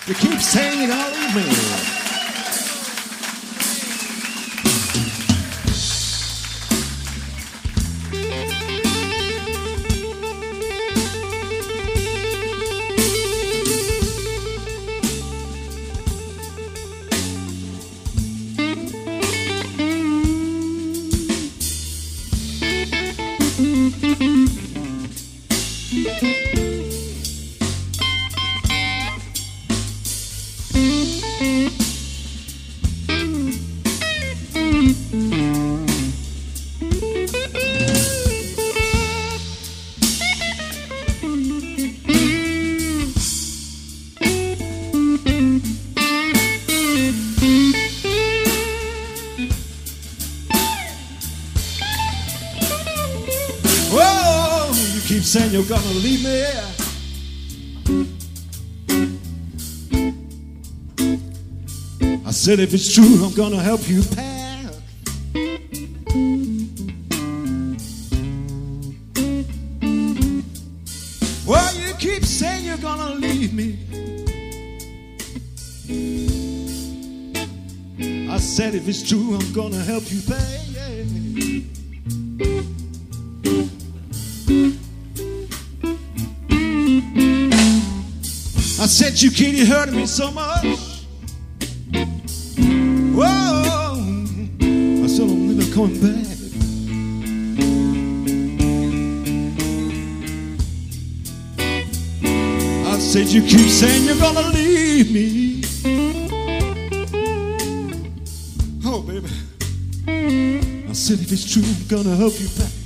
You keep saying you're gonna leave me. Whoa, you keep saying you're gonna leave me. I said if it's true, I'm gonna help you pack. Well, you keep saying you're gonna leave me. I said if it's true, I'm gonna help you pay. I said you kitty hurting me so much. Whoa, I said I'm never coming back. I said you keep saying you're gonna leave me. Oh baby, I said if it's true, I'm gonna help you back.